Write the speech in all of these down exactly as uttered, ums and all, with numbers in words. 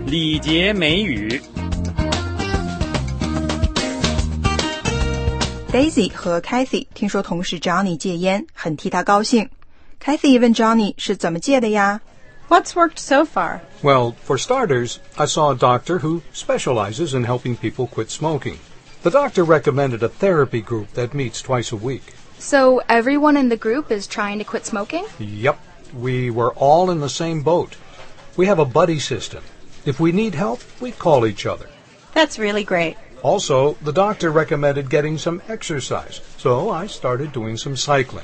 礼节美语。 Daisy 和 Kathy 听说同事 Johnny 戒烟，很替他高兴。Kathy 问 Johnny 是怎么戒的呀？ What's worked so far? Well, for starters, I saw a doctor who specializes in helping people quit smoking. The doctor recommended a therapy group that meets twice a week. So everyone in the group is trying to quit smoking? Yep. We were all in the same boat. We have a buddy system. If we need help, we call each other. That's really great. Also, the doctor recommended getting some exercise, so I started doing some cycling.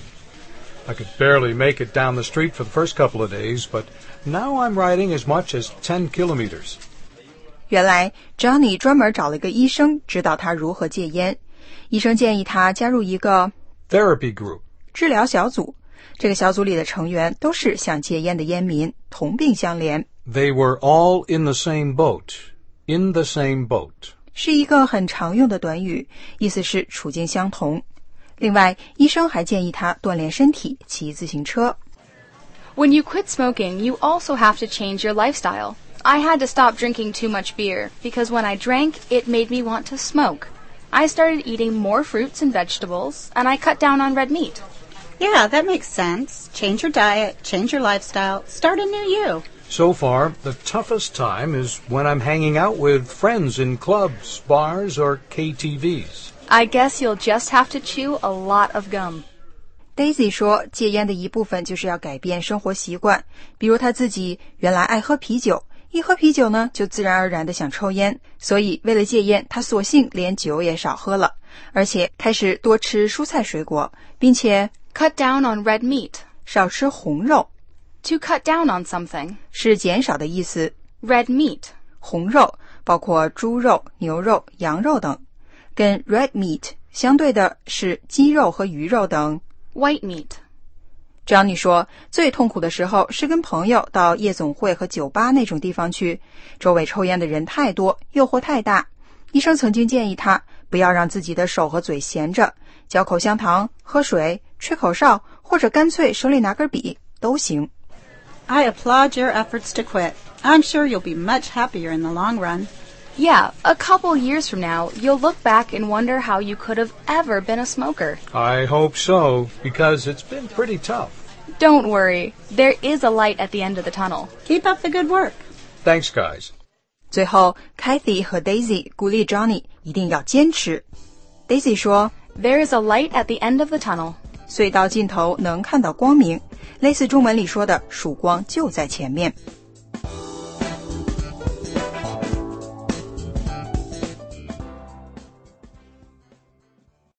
I could barely make it down the street for the first couple of days, but now I'm riding as much as ten kilometers. 原来 Johnny 专门找了一个医生指导他如何戒烟。医生建议他加入一个 therapy group 治疗小组，这个小组里的成员都是想戒烟的烟民，同病相怜。 They were all in the same boat. In the same boat. 是一个很常用的短语，意思是处境相同。另外，医生还建议他锻炼身体，骑自行车。 When you quit smoking, you also have to change your lifestyle. I had to stop drinking too much beer because when I drank, it made me want to smoke. I started eating more fruits and vegetables, and I cut down on red meat. Yeah, that makes sense. Change your diet, change your lifestyle, start a new you. So far, the toughest time is when I'm hanging out with friends in clubs, bars, or K T Vs. I guess you'll just have to chew a lot of gum. Daisy 说，戒烟的一部分就是要改变生活习惯，比如她自己原来爱喝啤酒，一喝啤酒呢，就自然而然的想抽烟，所以为了戒烟，她索性连酒也少喝了，而且开始多吃蔬菜水果，并且 cut down on red meat. 少吃红肉。 To cut down on something 是减少的意思。 Red meat 红肉包括猪肉、牛肉、羊肉等，跟 red meat 相对的是鸡肉和鱼肉等。 White meat。 Johnny 说，最痛苦的时候是跟朋友到夜总会和酒吧那种地方去，周围抽烟的人太多，诱惑太大。医生曾经建议他不要让自己的手和嘴闲着，嚼口香糖、喝水、吹口哨，或者干脆手里拿根笔都行。 I applaud your efforts to quit. I'm sure you'll be much happier in the long run. Yeah, a couple years from now, you'll look back and wonder how you could have ever been a smoker. I hope so, because it's been pretty tough. Don't worry, there is a light at the end of the tunnel. Keep up the good work. Thanks, guys. 最后 Kathy 和 Daisy 鼓励 Johnny 一定要坚持。 Daisy 说， There is a light at the end of the tunnel. 隧道尽头能看到光明，类似中文里说的曙光就在前面。